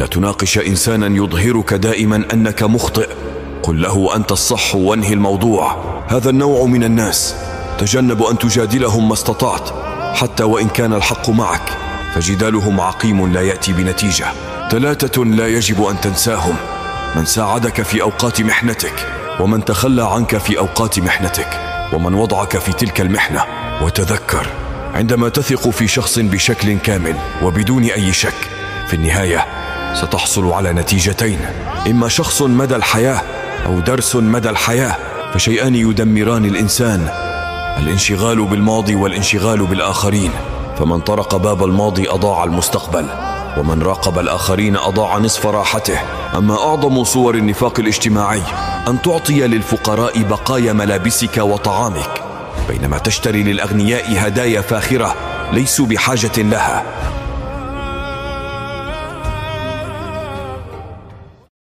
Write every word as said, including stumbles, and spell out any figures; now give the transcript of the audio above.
لا تناقش إنسانا يظهرك دائما أنك مخطئ، قل له أنت الصح وانهي الموضوع. هذا النوع من الناس تجنب أن تجادلهم ما استطعت، حتى وإن كان الحق معك، فجدالهم عقيم لا يأتي بنتيجة. ثلاثة لا يجب أن تنساهم: من ساعدك في أوقات محنتك، ومن تخلى عنك في أوقات محنتك، ومن وضعك في تلك المحنة. وتذكر، عندما تثق في شخص بشكل كامل وبدون أي شك، في النهاية ستحصل على نتيجتين: إما شخص مدى الحياة أو درس مدى الحياة. فشيئان يدمران الإنسان: الانشغال بالماضي والانشغال بالآخرين. فمن طرق باب الماضي أضاع المستقبل، ومن راقب الآخرين أضاع نصف راحته. أما أعظم صور النفاق الاجتماعي أن تعطي للفقراء بقايا ملابسك وطعامك، بينما تشتري للأغنياء هدايا فاخرة ليسوا بحاجة لها.